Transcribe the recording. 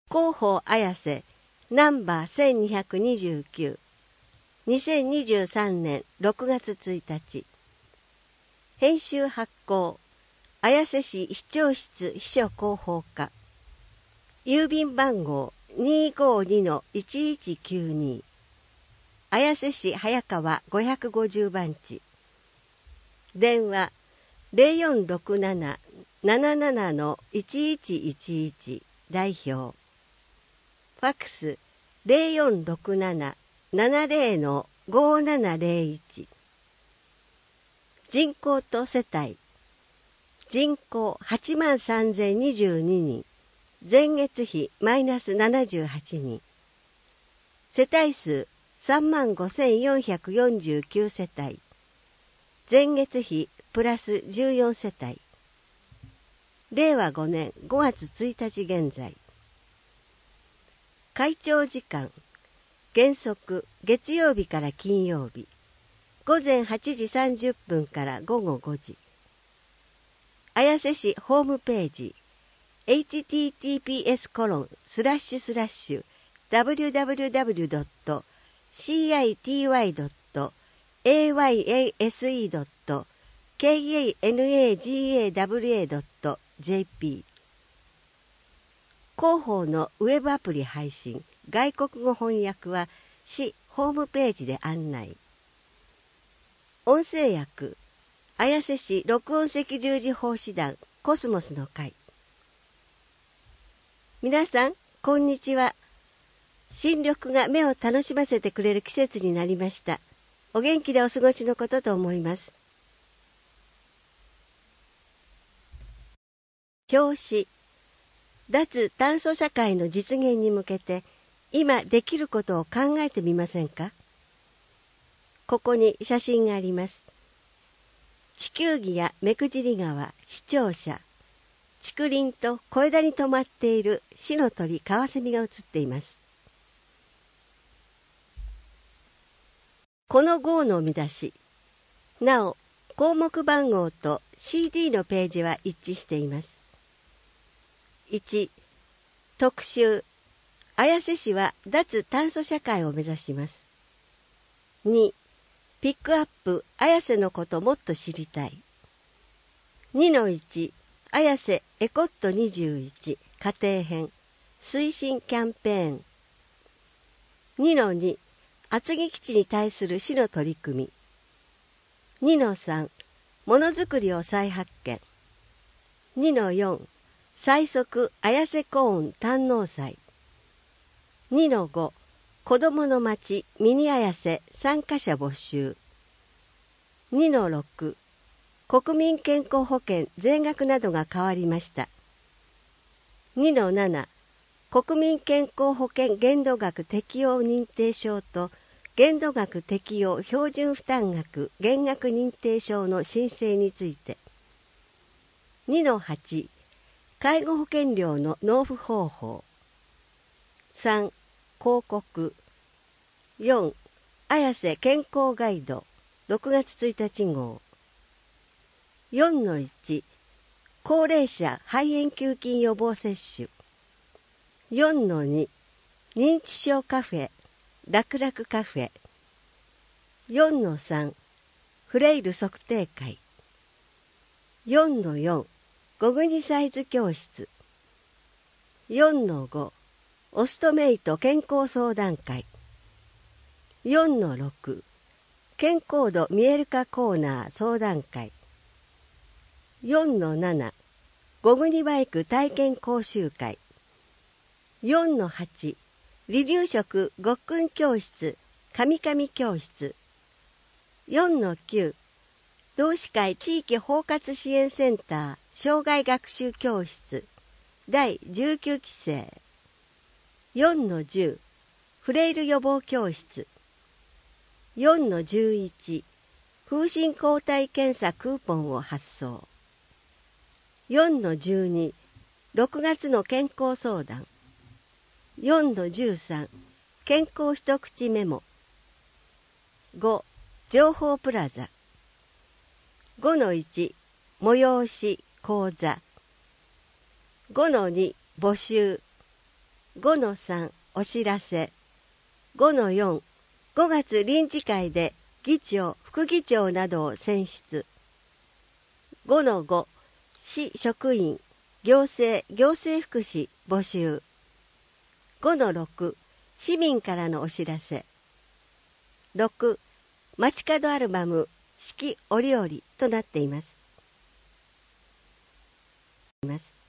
広報綾瀬ナンバー1229 2023年6月1日編集発行綾瀬市市長室秘書広報課郵便番号 252-1192 綾瀬市早川550番地電話 0467-77-1111 代表ファックス 0467-70-5701 人口と世帯人口83,022人前月比マイナス78人世帯数35,449 世帯前月比プラス14世帯令和5年5月1日現在会長時間原則月曜日から金曜日午前8時30分から午後5時綾瀬市ホームページ https://www.city.ayasa.kanagawa.jp 広報のウェブアプリ配信外国語翻訳は市ホームページで案内音声訳綾瀬市録音赤十字奉仕団コスモスの会皆さんこんにちは。新緑が目を楽しませてくれる季節になりました。お元気でお過ごしのことと思います。表紙脱炭素社会の実現に向けて今できることを考えてみませんか。ここに写真があります。地球儀や目くじり川、視聴者竹林と小枝に止まっている死の鳥カワセミが写っています。この号の見出しなお項目番号と CD のページは一致しています。1特集綾瀬市は脱炭素社会を目指します。2ピックアップ綾瀬のこともっと知りたい。2-1綾瀬エコット21家庭編推進キャンペーン 2-2 厚木基地に対する市の取り組み 2-3 ものづくりを再発見 2-4 最速綾瀬コーン堪能祭 2-5 子どもの町ミニ綾瀬参加者募集 2-6国民健康保険税額などが変わりました。2-7 国民健康保険限度額適用認定証と限度額適用標準負担額減額認定証の申請について 2-8 介護保険料の納付方法3広告4綾瀬健康ガイド6月1日号4-1 高齢者肺炎球菌予防接種 4-2 認知症カフェ楽々カフェ 4-3 フレイル測定会 4-4 ゴグニサイズ教室 4-5 オストメイト健康相談会 4-6 健康度見える化コーナー相談会4-7 ゴグニバイク体験講習会 4-8 離乳食ごっくん教室かみかみ教室 4-9 同志会地域包括支援センター障害学習教室第19期生 4-10 フレイル予防教室 4-11 風疹抗体検査クーポンを発送4-12 6月の健康相談 4-13 健康一口メモ5情報プラザ 5-1 催し講座 5-2 募集 5-3 お知らせ。5-4 5月臨時会で議長副議長などを選出。5-5 市職員行政福祉募集。5-6 市民からのお知らせ。6街角アルバム四季折々となっています。